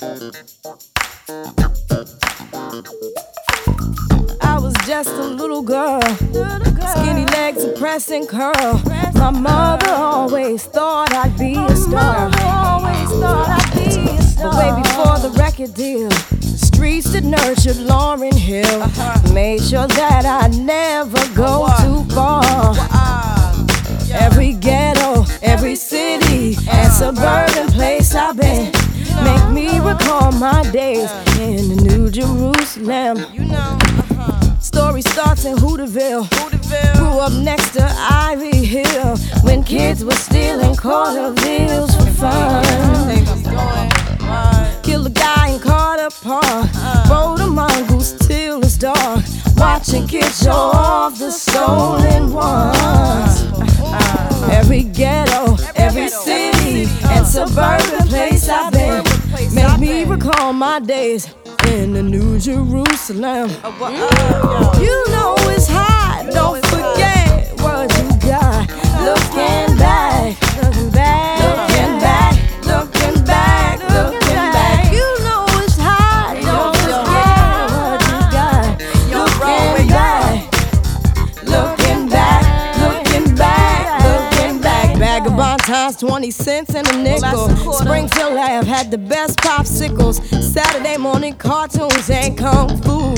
I was just a little girl, skinny legs and pressing curl. My mother always thought I'd be a star. But way before the record deal, the streets that nurtured Lauryn Hill made sure that I never go too far. Every ghetto, every city and suburban place I've been make me recall my days in the New Jerusalem. Story starts in Hooterville. Grew up next to Ivy Hill when kids were stealing quarter bills for fun. Killed a guy in Carter Park, rode a mongoose till it's dark, watching kids show off the stolen ones. Every ghetto, every city and suburban place I've been make me recall my days in the New Jerusalem. You know it's hot, don't forget what you got. Looking back, looking back, looking back, looking back, looking back. You know it's hot, don't forget what you got. Looking back, looking back, looking back, looking back. Vagabond times 20 cents and a nickel. Springfield Lab had the best popsicles. Saturday morning cartoons and kung fu.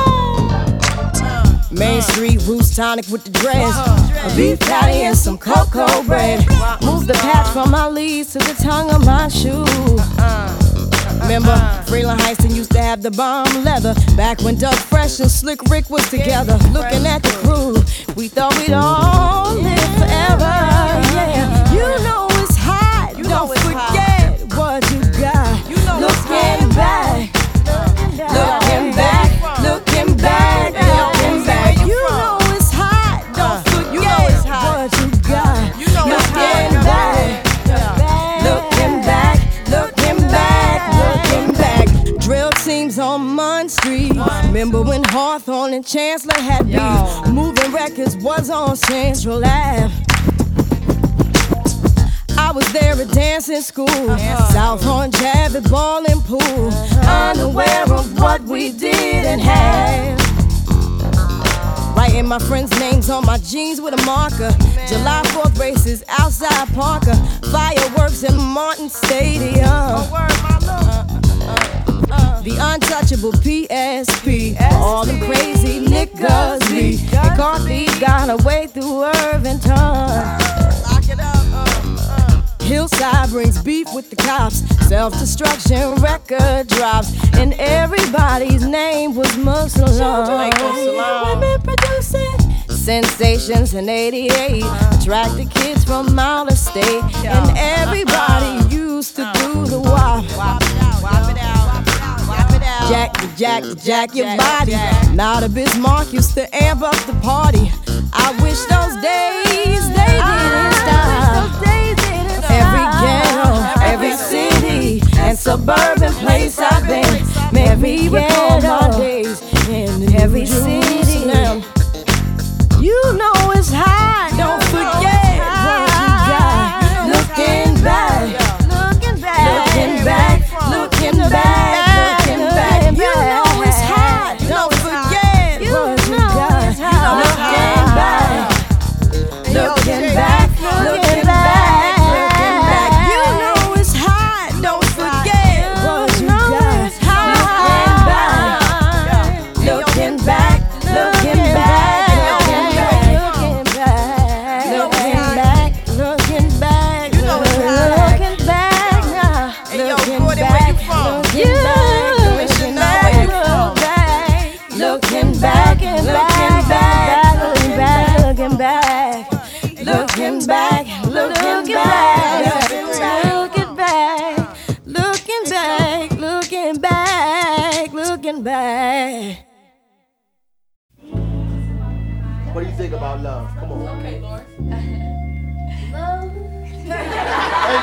Main Street Roots tonic with the dress, a beef patty and some cocoa bread. Move the patch from my leaves to the tongue of my shoe. Remember, Freeland Heiston used to have the bomb leather. Back when Doug Fresh and Slick Rick was together. Looking at the crew, we thought we'd all live forever. Yeah, you know it's hot, don't forget what you got. Looking back, looking back, looking back, looking back. You know it's hot, don't forget what you got. Looking back, looking back, looking back, looking back. Drill teams on Munn Street. Remember when Hawthorne and Chancellor had beef? Moving Records was on Central Ave. I was there at dancing school, South Horn Jab at ball and pool, unaware of what we did and had. Writing my friends' names on my jeans with a marker. July 4th races outside Parker, fireworks in Martin Stadium. The untouchable PSP, all them crazy niggas. McCarthy got away through Irvington. Hillside brings beef with the cops. Self-destruction record drops, and everybody's name was Muslim. Women producing sensations in '88, attracted kids from out of state, and everybody used to do the wop. Jack your body. Now the Bismarck used to amp up the party. I wish those days they didn't stop. Every ghetto, every city and suburban place I've been, made me recall my days in every city. You know it's hot, don't forget what you got. Looking back, looking back, looking back, looking back. You know it's hot, don't forget what you got. Looking back, looking back, looking back. Looking back, looking back, looking back, looking back, looking back, looking back. What do you think about love? Come on. Okay, Lord. Love. Hey,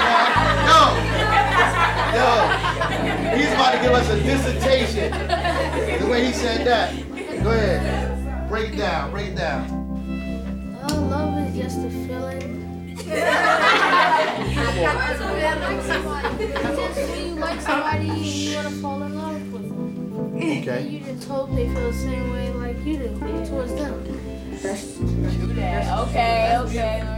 man. Yo. He's about to give us a dissertation. The way he said that. Go ahead. Break it down. Break it down. Love is just a feeling. Just when you like somebody. somebody and you want to fall in love with them. And Okay. you just hope they feel the same way like you do towards them. Okay.